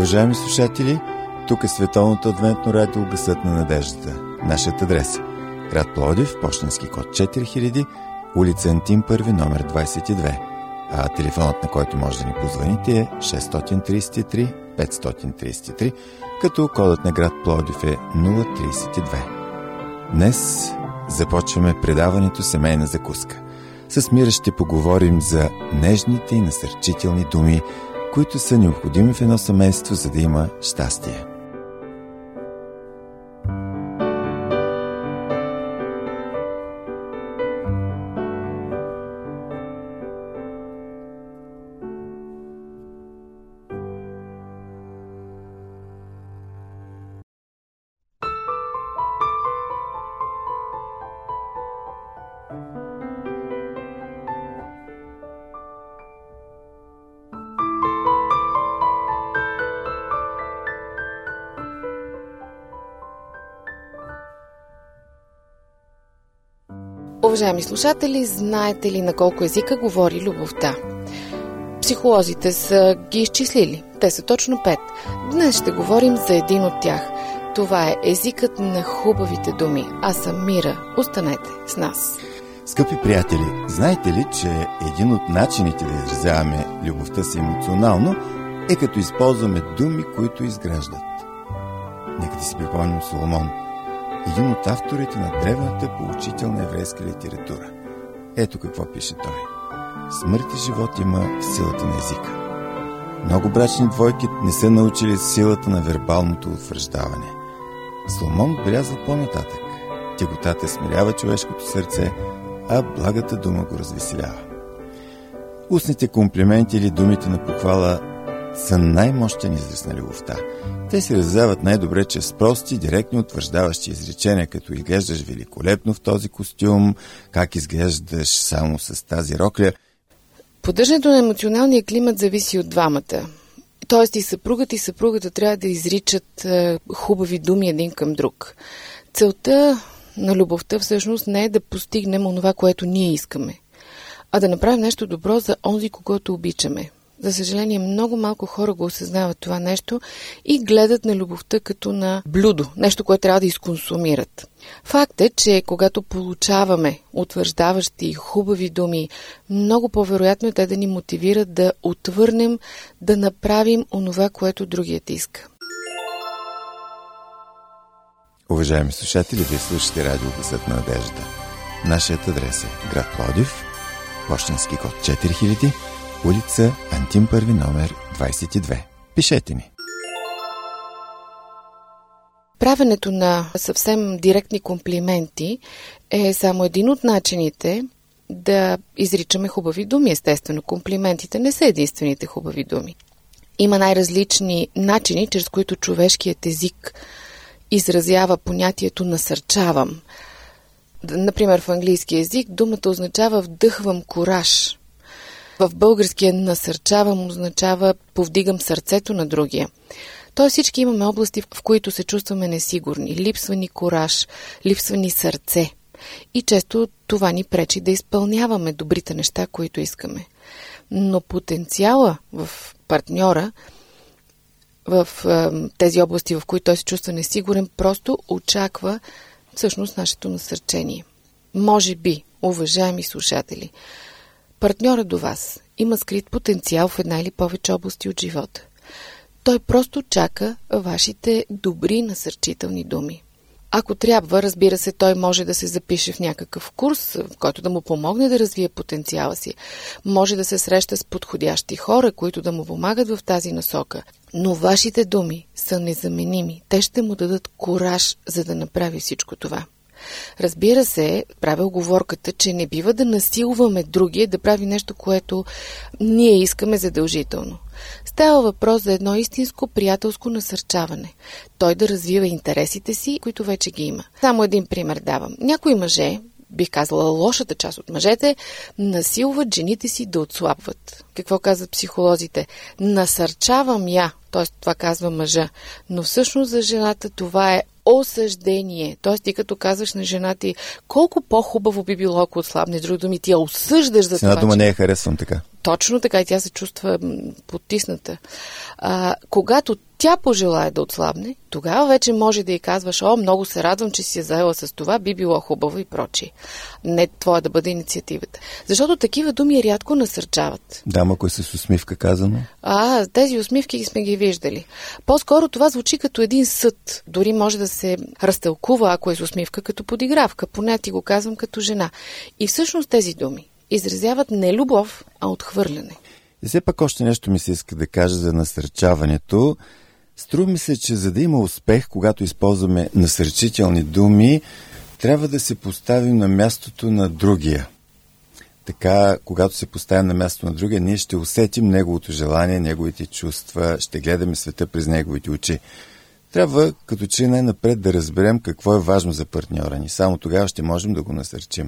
Уважаеми слушатели, тук е Световното адвентно радио Гласът на надеждата. Нашият адрес: град Пловдив, пощенски код 4000, улица Антим Първи, номер 22. А телефонът, на който може да ни позвоните, е 633 533, като кодът на град Пловдив е 032. Днес започваме предаването "Семейна закуска". С Мира ще поговорим за нежните и насърчителни думи, които са необходими в едно семейство, за да има щастие. Уважаеми слушатели, знаете ли на колко езика говори любовта? Психолозите са ги изчислили. Те са точно 5. Днес ще говорим за един от тях. Това е езикът на хубавите думи. Аз съм Мира. Останете с нас. Скъпи приятели, знаете ли, че един от начините да изразяваме любовта си емоционално е като използваме думи, които изграждат? Нека да си припомним Соломон, един от авторите на древната поучителна еврейска литература. Ето какво пише той: смърт и живот има в силата на езика. Много брачни двойки не са научили силата на вербалното утвърждаване. Соломон отбелязва по-нататък: теготата смирява човешкото сърце, а благата дума го развеселява. Устните комплименти или думите на похвала са най-мощен израз на любовта. Те се изразяват най-добре чрез прости, директни утвърждаващи изречения, като изглеждаш великолепно в този костюм, как изглеждаш само с тази рокля. Поддържането на емоционалния климат зависи от двамата. Тоест и съпругата трябва да изричат хубави думи един към друг. Целта на любовта всъщност не е да постигнем онова, което ние искаме, а да направим нещо добро за онзи, когото обичаме. За съжаление, много малко хора го осъзнават това нещо и гледат на любовта като на блюдо, нещо, което трябва да изконсумират. Факт е, че когато получаваме утвърждаващи хубави думи, много по-вероятно е те да ни мотивират да отвърнем, да направим онова, което другият иска. Уважаеми слушатели, вие слушате радио Гласът на надеждата. Нашият адрес е град Пловдив, пощенски код 4000, улица Антим Първи, номер 22. Пишете ни. Правенето на съвсем директни комплименти е само един от начините да изричаме хубави думи. Естествено, комплиментите не са единствените хубави думи. Има най-различни начини, чрез които човешкият език изразява понятието "насърчавам". Например, в английски език думата означава "вдъхвам кураж". В българския "насърчавам" означава "повдигам сърцето на другия". Тоест всички имаме области, в които се чувстваме несигурни. Липсва ни кураж, липсва ни сърце. И често това ни пречи да изпълняваме добрите неща, които искаме. Но потенциала в партньора, в тези области, в които той се чувства несигурен, просто очаква всъщност нашето насърчение. Може би, уважаеми слушатели, партньорът до вас има скрит потенциал в една или повече области от живота. Той просто чака вашите добри насърчителни думи. Ако трябва, разбира се, той може да се запише в някакъв курс, в който да му помогне да развие потенциала си. Може да се среща с подходящи хора, които да му помагат в тази насока. Но вашите думи са незаменими. Те ще му дадат кураж, за да направи всичко това. Разбира се, правя уговорката, че не бива да насилваме другия да прави нещо, което ние искаме задължително. Става въпрос за едно истинско приятелско насърчаване. Той да развива интересите си, които вече ги има. Само един пример давам. Някои мъже, бих казала лошата част от мъжете, насилват жените си да отслабват. Какво казват психолозите? Насърчавам я, т.е. това казва мъжа, но всъщност за жената това е осъждение. Т.е. ти като казваш на жена ти колко по-хубаво би било, ако отслабне, с други думи, ти я осъждаш за това. Една дума не я харесвам така. Точно така, и тя се чувства потисната. Когато тя пожелае да отслабне, тогава вече може да й казваш: о, много се радвам, че си я заела с това, би било хубаво и прочие. Не твоя да бъде инициативата. Защото такива думи рядко насърчават. Да, ако е с усмивка казано. Тези усмивки сме ги виждали. По-скоро това звучи като един съд. Дори може да се разтълкува, ако е с усмивка, като подигравка. Поне ти го казвам като жена. И всъщност тези думи изразяват не любов, а отхвърляне. И все пак още нещо ми се иска да кажа за насърчаването. Струва ми се, че за да има успех, когато използваме насърчителни думи, трябва да се поставим на мястото на другия. Така, когато се поставим на мястото на другия, ние ще усетим неговото желание, неговите чувства, ще гледаме света през неговите очи. Трябва, като че най-напред, да разберем какво е важно за партньора ни. Само тогава ще можем да го насърчим.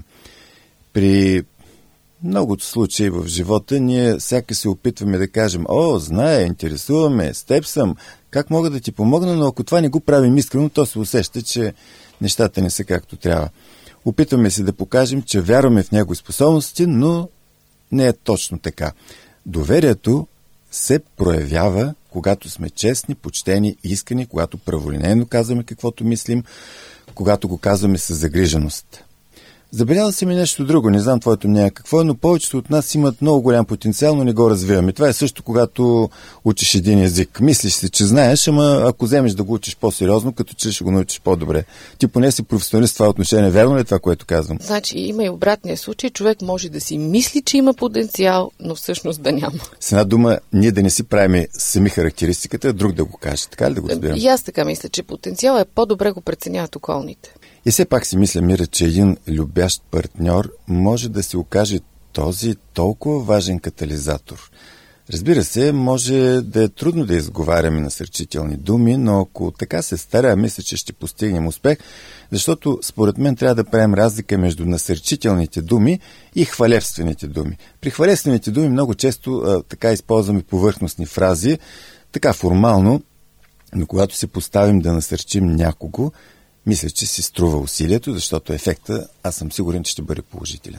При много случаи в живота ние всяка се опитваме да кажем: о, знае, интересуваме, с теб съм, как мога да ти помогна, но ако това не го правим искрено, то се усеща, че нещата не са както трябва. Опитваме се да покажем, че вярваме в негови способности, но не е точно така. Доверието се проявява, когато сме честни, почтени, искрени, когато праволинейно казваме каквото мислим, когато го казваме с загриженост. Забелязал си ми нещо друго, не знам твоето мнение какво е, но повечето от нас имат много голям потенциал, но не го развиваме. Това е също, когато учиш един език. Мислиш си, че знаеш, ама ако вземеш да го учиш по-сериозно, като че ще го научиш по-добре. Ти поне си професионалист в това отношение. Верно ли е това, което казвам? Значи има и обратния случай. Човек може да си мисли, че има потенциал, но всъщност да няма. С една дума, ние да не си правим сами характеристиката, друг да го каже. Така ли да го разбирам? И аз така мисля, че потенциал е по-добре го преценяват околните. И все пак си мисля, Мира, че един любящ партньор може да се окаже този толкова важен катализатор. Разбира се, може да е трудно да изговаряме насърчителни думи, но ако така се старая, мисля, че ще постигнем успех, защото според мен трябва да правим разлика между насърчителните думи и хвалебствените думи. При хвалебствените думи много често така използваме повърхностни фрази, така формално, но когато се поставим да насърчим някого, мисля, че си струва усилието, защото ефекта, аз съм сигурен, че ще бъде положителен.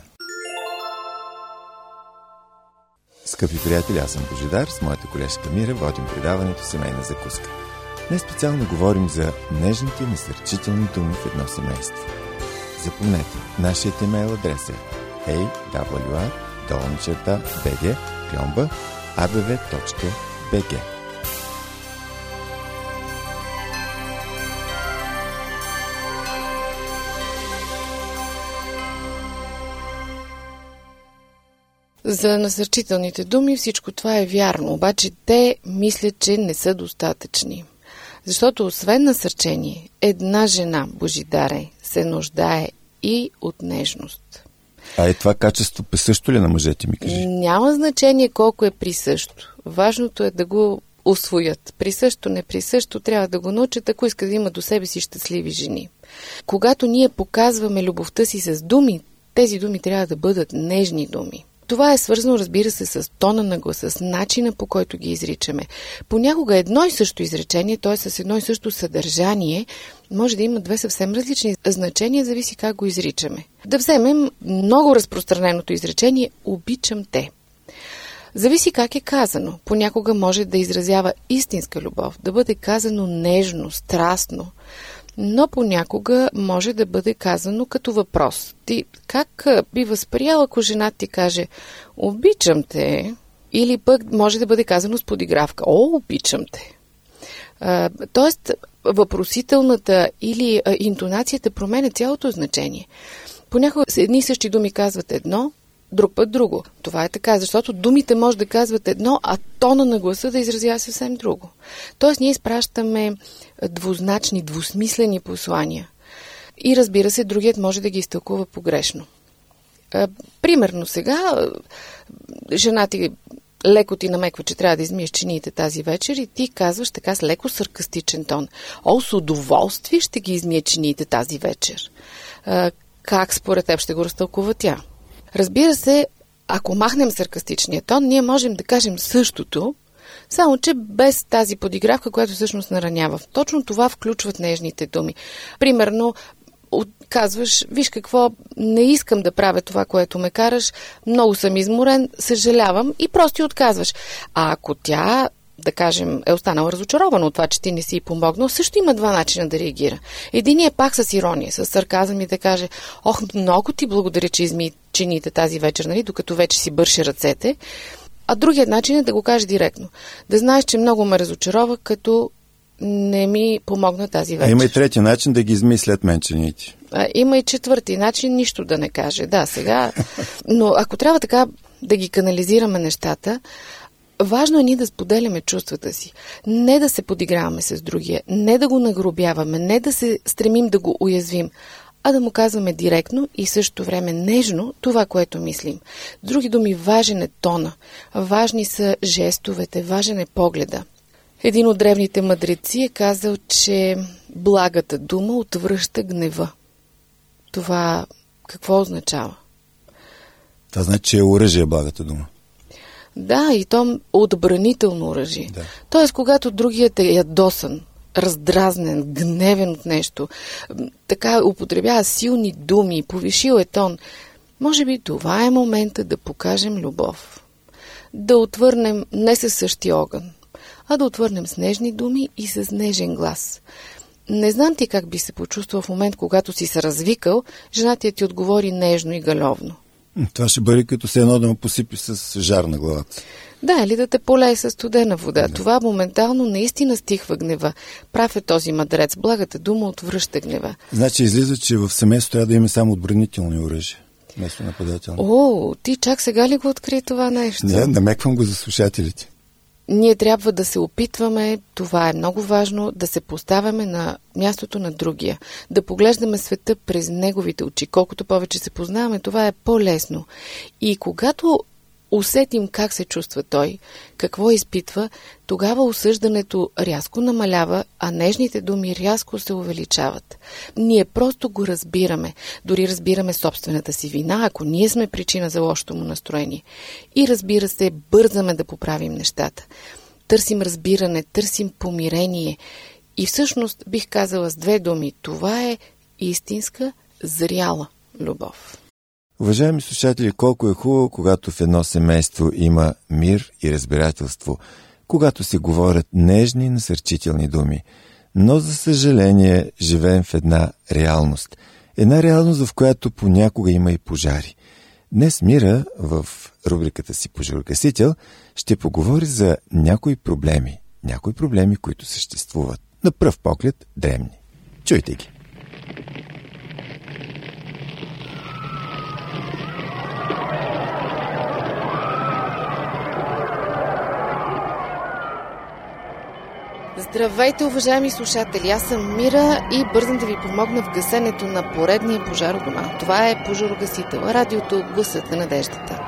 Скъпи приятели, аз съм Божидар, с моята колежка Мира водим предаването Семейна закуска. Днес специално говорим за нежните и насърчителни думи в едно семейство. Запомнете, нашият имейл адрес е awr@bg.abv.bg. За насърчителните думи всичко това е вярно, обаче те мислят, че не са достатъчни. Защото освен насърчение, една жена, Божидаре, се нуждае и от нежност. А това качество присъщо ли на мъжете, ми кажи? Няма значение колко е присъщо. Важното е да го усвоят. Присъщо, неприсъщо, трябва да го научат, ако искат да има до себе си щастливи жени. Когато ние показваме любовта си с думи, тези думи трябва да бъдат нежни думи. Това е свързано, разбира се, с тона на гласа, с начина, по който ги изричаме. Понякога едно и също изречение, т.е. с едно и също съдържание, може да има две съвсем различни значения, зависи как го изричаме. Да вземем много разпространеното изречение «обичам те». Зависи как е казано. Понякога може да изразява истинска любов, да бъде казано нежно, страстно, но понякога може да бъде казано като въпрос. Ти как би възприял, ако жена ти каже «обичам те», или пък може да бъде казано с подигравка «о, обичам те». Тоест, въпросителната или интонацията променя цялото значение. Понякога с едни и същи думи казват едно, друг път друго. Това е така, защото думите може да казват едно, а тона на гласа да изразява съвсем друго. Тоест, ние изпращаме двузначни, двусмислени послания. И разбира се, другият може да ги изтълкува погрешно. Примерно сега, жена ти леко ти намеква, че трябва да измиеш чиниите тази вечер и ти казваш така с леко саркастичен тон: «О, с удоволствие ще ги измия чиниите тази вечер». Как според теб ще го разтълкува тя? Разбира се, ако махнем саркастичния тон, ние можем да кажем същото, само че без тази подигравка, която всъщност наранява. Точно това включват нежните думи. Примерно, казваш: «Виж какво, не искам да правя това, което ме караш, много съм изморен, съжалявам», и просто отказваш. А ако тя да кажем, е останала разочарована от това, че ти не си помогнал, също има два начина да реагира. Единият е пак с ирония, с сарказъм и да каже: ох, много ти благодаря, че изми чините тази вечер, нали, докато вече си бърши ръцете. А другият начин е да го каже директно. Да знаеш, че много ме разочарова, като не ми помогна тази вечер. Има и трети начин да ги изми след мен чините. Има и четвърти начин, нищо да не каже. Да, сега. Но ако трябва така да ги канализираме нещата, важно е ние да споделяме чувствата си. Не да се подиграваме с другия, не да го нагробяваме, не да се стремим да го уязвим, а да му казваме директно и в същото време нежно това, което мислим. С други думи, важен е тона, важни са жестовете, важен е погледа. Един от древните мъдреци е казал, че благата дума отвръща гнева. Това какво означава? Това значи, че е оръжие благата дума. Да, и то отбранително оръжие. Да. Тоест, когато другият е ядосан, раздразнен, гневен от нещо, така употребява силни думи, повишил е тон, може би това е момента да покажем любов. Да отвърнем не със същия огън, а да отвърнем с нежни думи и с нежен глас. Не знам ти как би се почувствал в момент, когато си се развикал, жената ти отговори нежно и галевно. Това ще бъде като се едно да му посипи с жар на главата. Да, или да те полее със студена вода. Да. Това моментално наистина стихва гнева. Прав е този мъдрец. Благата дума отвръща гнева. Значи излиза, че в семейството трябва да има само отбранителни оръжия, вместо нападателни. О, ти чак сега ли го откри това нещо? Не, намеквам го за слушателите. Ние трябва да се опитваме, това е много важно, да се поставяме на мястото на другия, да поглеждаме света през неговите очи. Колкото повече се познаваме, това е по-лесно. И когато усетим как се чувства той, какво изпитва, тогава осъждането рязко намалява, а нежните думи рязко се увеличават. Ние просто го разбираме, дори разбираме собствената си вина, ако ние сме причина за лошото му настроение. И разбира се, бързаме да поправим нещата. Търсим разбиране, търсим помирение. И всъщност бих казала с две думи, това е истинска, зряла любов. Уважаеми слушатели, колко е хубаво, когато в едно семейство има мир и разбирателство, когато се говорят нежни и насърчителни думи. Но, за съжаление, живеем в една реалност. Една реалност, в която понякога има и пожари. Днес Мира, в рубриката си Пожарогасител, ще поговори за някои проблеми, които съществуват. На пръв поглед дребни. Чуйте ги. Здравейте, уважаеми слушатели! Аз съм Мира и бързам да ви помогна в гасенето на поредния пожар у дома. Това е Пожарогасител, радиото Гласът на надеждата.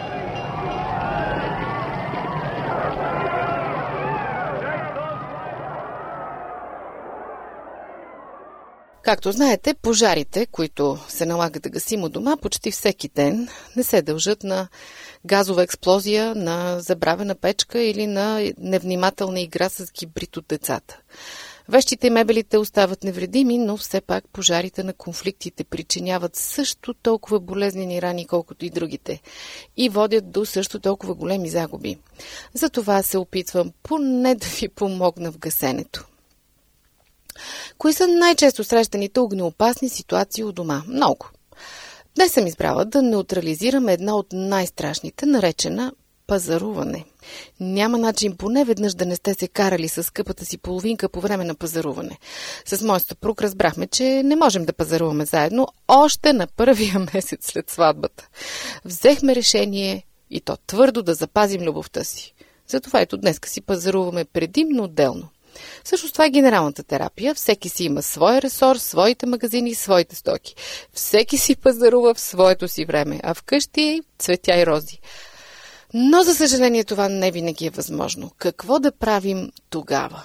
Както знаете, пожарите, които се налагат да гасим у дома почти всеки ден, не се дължат на газова експлозия, на забравена печка или на невнимателна игра с гибрид от децата. Вещите и мебелите остават невредими, но все пак пожарите на конфликтите причиняват също толкова болезнени рани, колкото и другите, и водят до също толкова големи загуби. Затова се опитвам поне да ви помогна в гасенето. Кои са най-често срещаните огнеопасни ситуации у дома? Много. Днес съм избрала да неутрализираме една от най-страшните, наречена пазаруване. Няма начин поне веднъж да не сте се карали с скъпата си половинка по време на пазаруване. С моя съпруг разбрахме, че не можем да пазаруваме заедно още на първия месец след сватбата. Взехме решение и то твърдо да запазим любовта си. Затова ето днеска си пазаруваме предимно отделно. Всъщност това е генералната терапия. Всеки си има свой ресор, своите магазини и своите стоки. Всеки си пазарува в своето си време, а вкъщи цветя и рози. Но, за съжаление, това не винаги е възможно. Какво да правим тогава?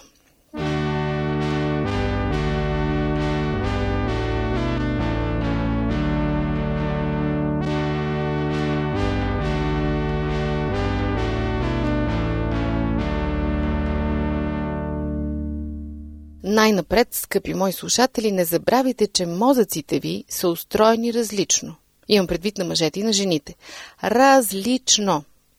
Най-напред, скъпи мои слушатели, не забравяйте, че мозъците ви са устроени различно. Имам предвид на мъжете и на жените. Различно.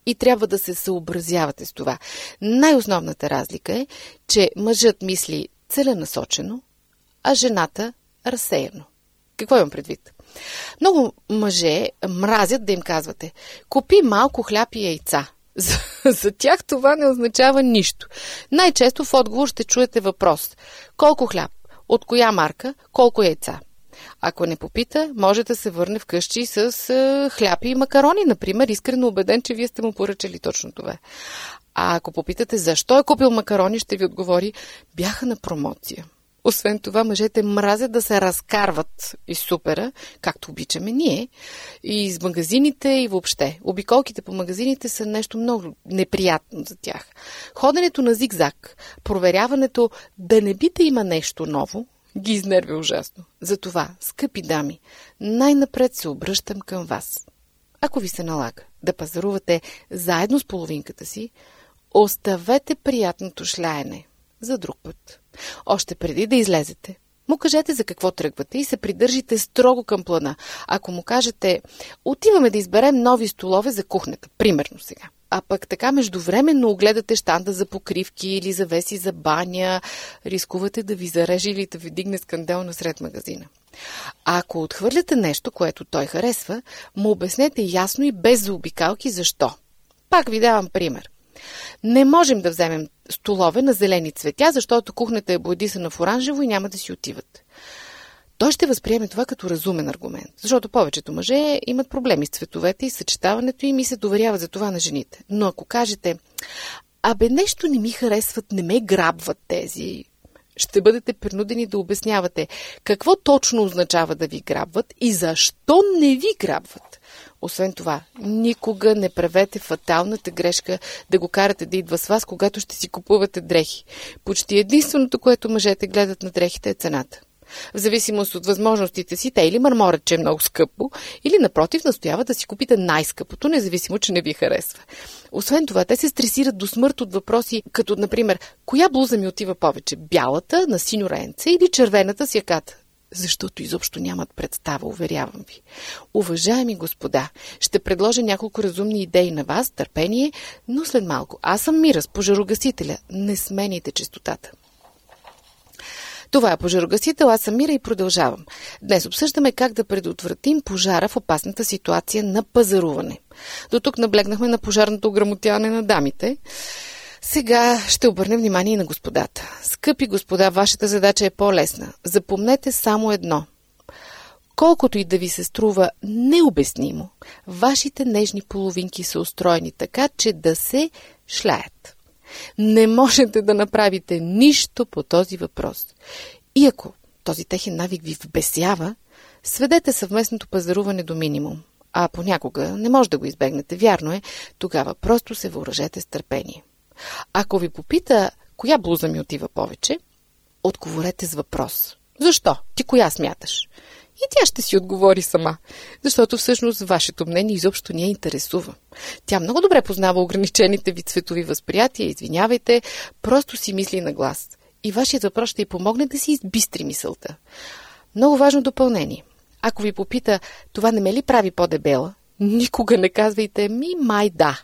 и трябва да се съобразявате с това. Най-основната разлика е, че мъжът мисли целенасочено, а жената разсеяно. Какво имам предвид? Много мъже мразят да им казвате: купи малко хляб и яйца. За тях това не означава нищо. Най-често в отговор ще чуете въпрос: колко хляб, от коя марка, колко яйца. Ако не попита, може да се върне вкъщи с хляб и макарони, например, искрено убеден, че вие сте му поръчали точно това. А ако попитате защо е купил макарони, ще ви отговори: бяха на промоция. Освен това, мъжете мразят да се разкарват из супера, както обичаме ние, и из магазините и въобще. Обиколките по магазините са нещо много неприятно за тях. Ходенето на зигзаг, проверяването да не би да има нещо ново, ги изнервя ужасно. Затова, скъпи дами, най-напред се обръщам към вас. Ако ви се налага да пазарувате заедно с половинката си, оставете приятното шляене за друг път. Още преди да излезете, му кажете за какво тръгвате и се придържите строго към плана. Ако му кажете: отиваме да изберем нови столове за кухнята, примерно сега, а пък така междувременно огледате щанда за покривки или завеси за баня, рискувате да ви зареже или да ви дигне скандал насред магазина. А ако отхвърляте нещо, което той харесва, му обяснете ясно и без заобикалки защо. Пак ви давам пример. Не можем да вземем столове на зелени цветя, защото кухнята е боядисана в оранжево и няма да си отиват. Той ще възприеме това като разумен аргумент, защото повечето мъже имат проблеми с цветовете и съчетаването им и се доверяват за това на жените. Но ако кажете: нещо не ми харесват, не ме грабват тези, ще бъдете принудени да обяснявате какво точно означава да ви грабват и защо не ви грабват. Освен това, никога не правете фаталната грешка да го карате да идва с вас, когато ще си купувате дрехи. Почти единственото, което мъжете гледат на дрехите, е цената. В зависимост от възможностите си, те или мърморят, че е много скъпо, или напротив настояват да си купите най-скъпото, независимо, че не ви харесва. Освен това, те се стресират до смърт от въпроси, като, например: коя блуза ми отива повече, бялата на синьо ренце или червената с яката? Защото изобщо нямат представа, уверявам ви. Уважаеми господа, ще предложа няколко разумни идеи на вас, търпение, но след малко. Аз съм Мира, с пожарогасителя. Не сменяйте честотата. Това е пожарогасител, аз съм Мира и продължавам. Днес обсъждаме как да предотвратим пожара в опасната ситуация на пазаруване. До тук наблегнахме на пожарното ограмотяване на дамите. Сега ще обърнем внимание и на господата. Скъпи господа, вашата задача е по-лесна. Запомнете само едно. Колкото и да ви се струва необяснимо, вашите нежни половинки са устроени така, че да се шляят. Не можете да направите нищо по този въпрос. И ако този техен навик ви вбесява, сведете съвместното пазаруване до минимум. А понякога не може да го избегнете, вярно е, тогава просто се въоръжете с търпение. Ако ви попита коя блуза ми отива повече, отговорете с въпрос. Защо? Ти коя смяташ? И тя ще си отговори сама, защото всъщност вашето мнение изобщо не я интересува. Тя много добре познава ограничените ви цветови възприятия, извинявайте, просто си мисли на глас. И вашият въпрос ще й помогне да си избистри мисълта. Много важно допълнение. Ако ви попита: това не ме ли прави по-дебела, никога не казвайте: май да.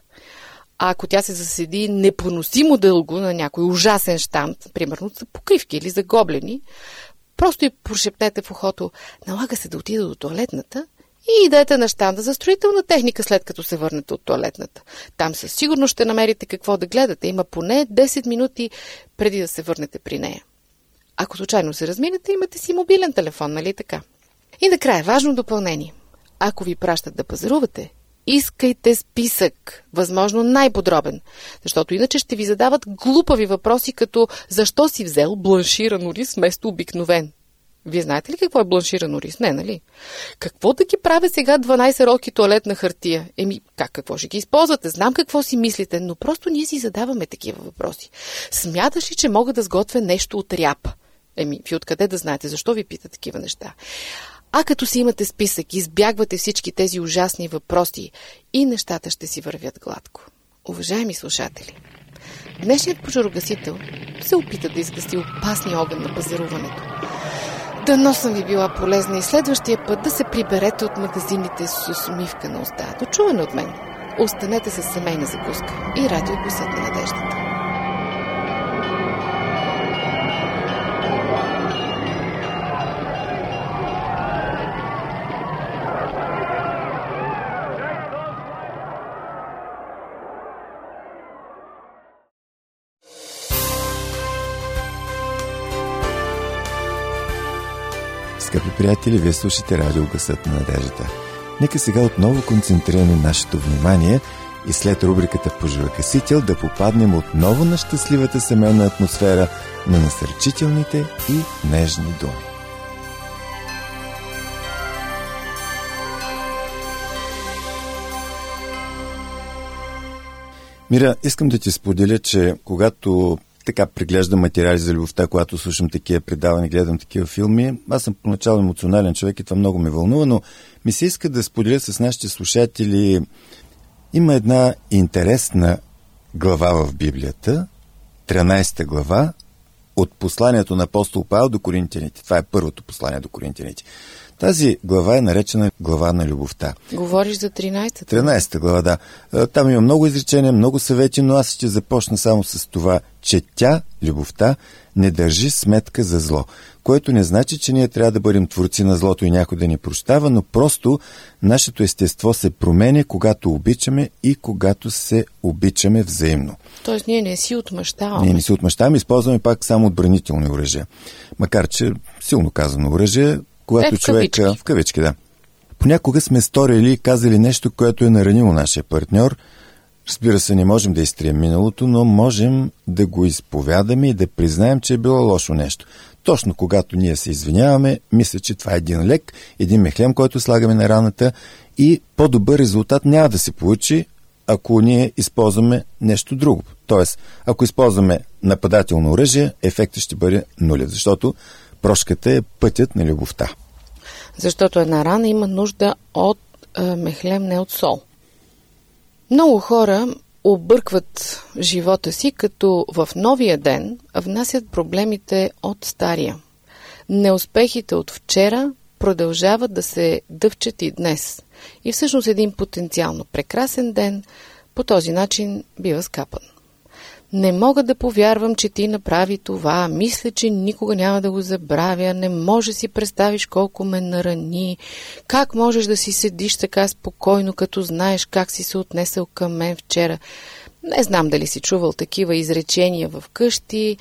А ако тя се заседи непоносимо дълго на някой ужасен щанд, примерно за покривки или за гоблени, просто й прошепнете в ухото: налага се да отида до тоалетната, и идете на щанда за строителна техника, след като се върнете от тоалетната. Там със сигурност ще намерите какво да гледате. Има поне 10 минути преди да се върнете при нея. Ако случайно се разминете, имате си мобилен телефон, нали така? И накрая, важно допълнение. Ако ви пращат да пазарувате, искайте списък, възможно най-подробен, защото иначе ще ви задават глупави въпроси, като: защо си взел бланширан ориз вместо обикновен? Вие знаете ли какво е бланширан ориз? Не, нали? Какво да ги правя сега 12 ролки тоалетна хартия? Какво ще ги използвате? Знам какво си мислите, но просто ние си задаваме такива въпроси. Смяташ ли, че мога да сготвя нещо от ряпа? Ви откъде да знаете? Защо ви пита такива неща? А като си имате списък, избягвате всички тези ужасни въпроси и нещата ще си вървят гладко. Уважаеми слушатели, днешният пожарогасител се опита да изгаси опасния огън на пазаруването. Дано съм ви била полезна и следващия път да се приберете от магазините с усмивка на уста. До чуване от мен! Останете с семейна закуска и радио Гласът на надеждата. Скъпи приятели, вие слушате радио Гласът на надеждата. Нека сега отново концентрираме нашето внимание и след рубриката Пожуракасител да попаднем отново на щастливата семейна атмосфера на насърчителните и нежни думи. Мира, искам да ти споделя, че когато така преглеждам материали за любовта, когато слушам такива предавания, гледам такива филми. Аз съм поначало емоционален човек и това много ме вълнува, но ми се иска да споделя с нашите слушатели. Има една интересна глава в Библията, 13 глава, от посланието на апостол Павел до Коринтяните. Това е първото послание до Коринтяните. Тази глава е наречена глава на любовта. Говориш за 13-та? 13-та глава, да. Там има много изречения, много съвети, но аз ще започна само с това, че тя, любовта, не държи сметка за зло. Което не значи, че ние трябва да бъдем творци на злото и някой да ни прощава, но просто нашето естество се променя, когато обичаме и когато се обичаме взаимно. Тоест ние не си отмъщаваме. Ние не си отмъщаваме, използваме пак само отбранителни оръжия. Макар че силно казано оръжие, когато човек... В кавички, да. Понякога сме сторили и казали нещо, което е наранило нашия партньор. Разбира се, не можем да изтрием миналото, но можем да го изповядаме и да признаем, че е било лошо нещо. Точно когато ние се извиняваме, мисля, че това е един лек, един мехлем, който слагаме на раната и по-добър резултат няма да се получи, ако ние използваме нещо друго. Тоест, ако използваме нападателно оръжие, ефектът ще бъде нулев, защото прошката е пътят на любовта. Защото една рана има нужда от мехлем, не от сол. Много хора объркват живота си, като в новия ден внасят проблемите от стария. Неуспехите от вчера продължават да се дъвчат и днес. И всъщност един потенциално прекрасен ден по този начин бива скапан. Не мога да повярвам, че ти направи това. Мисля, че никога няма да го забравя. Не може да си представиш колко ме нарани. Как можеш да си седиш така спокойно, като знаеш как си се отнесъл към мен вчера? Не знам дали си чувал такива изречения в къщи,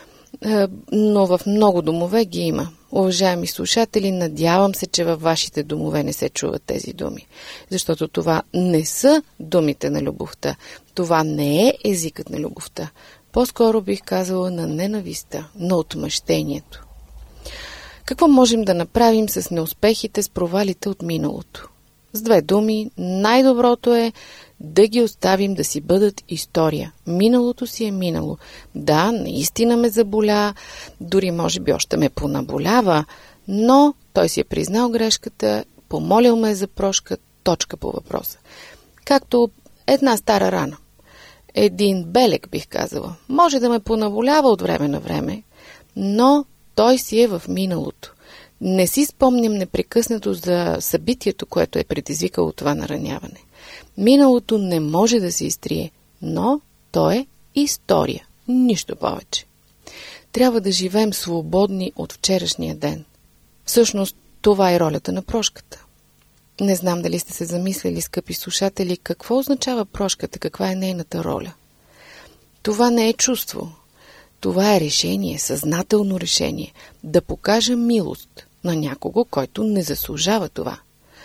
но в много домове ги има. Уважаеми слушатели, надявам се, че във вашите домове не се чуват тези думи. Защото това не са думите на любовта. Това не е езикът на любовта. По-скоро бих казала на ненавистта, на отмъщението. Какво можем да направим с неуспехите, с провалите от миналото? С две думи, най-доброто е да ги оставим да си бъдат история. Миналото си е минало. Да, наистина ме заболя, дори може би още ме понаболява, но той си е признал грешката, помолил ме за прошка, точка по въпроса. Както една стара рана. Един белег, бих казала. Може да ме понаболява от време на време, но той си е в миналото. Не си спомням непрекъснато за събитието, което е предизвикало това нараняване. Миналото не може да се изтрие, но то е история. Нищо повече. Трябва да живеем свободни от вчерашния ден. Всъщност, това е ролята на прошката. Не знам дали сте се замислили, скъпи слушатели, какво означава прошката, каква е нейната роля. Това не е чувство. Това е решение, съзнателно решение, да покажа милост на някого, който не заслужава това.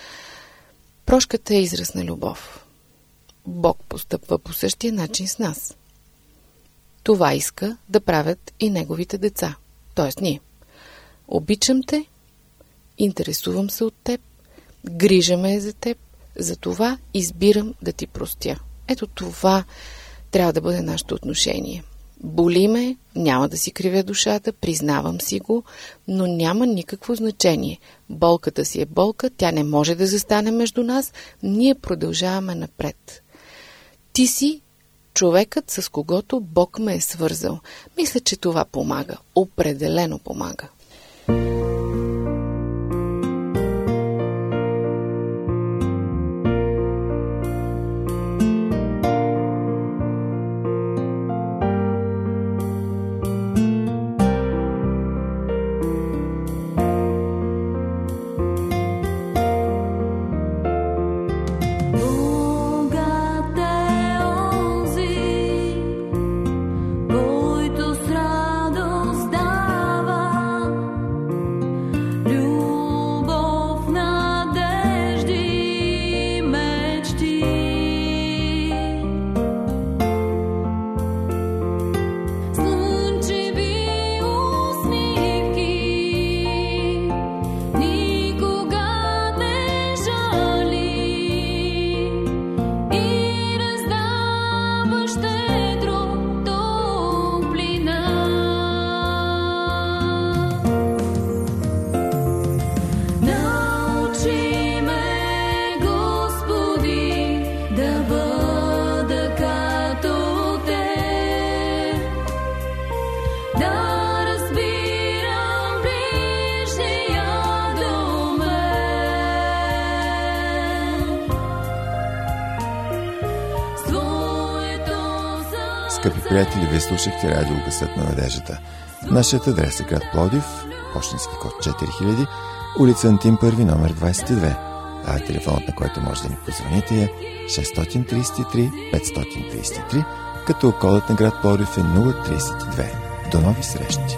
Прошката е израз на любов. Бог постъпва по същия начин с нас. Това иска да правят и неговите деца, т.е. ние. Обичам те, интересувам се от теб, грижа ме за теб, затова избирам да ти простя. Ето това трябва да бъде нашето отношение. Боли ме, няма да си кривя душата, признавам си го, но няма никакво значение. Болката си е болка, тя не може да застане между нас, ние продължаваме напред. Ти си човекът, с когото Бог ме е свързал. Мисля, че това помага. Определено помага. – Скъпи приятели, вие слушахте радио Гласът на надеждата. Нашият адрес е град Пловдив, пощенски код 4000, улица Антим Първи, номер 22, а телефонът, на който може да ни позвоните, е 633 533, като кодът на град Пловдив е 032. До нови срещи!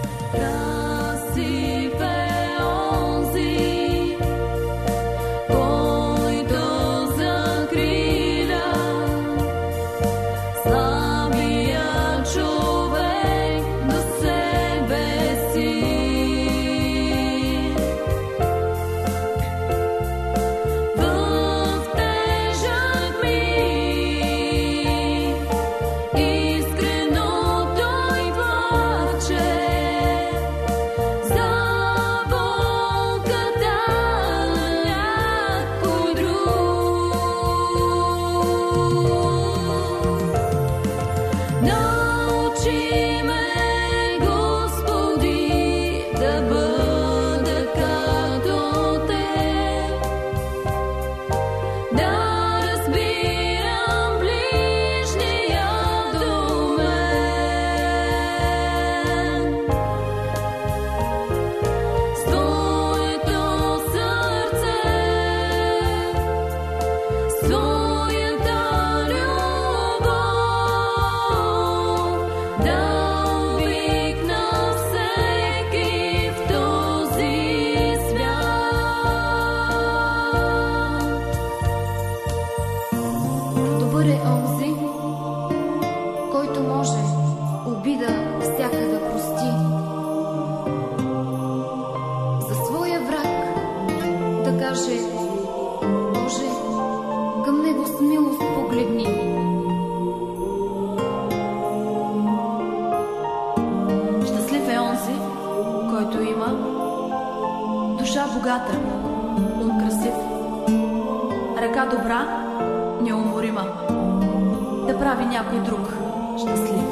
Душа богата, ум красив, ръка добра, неуморима, да прави някой друг щастлив.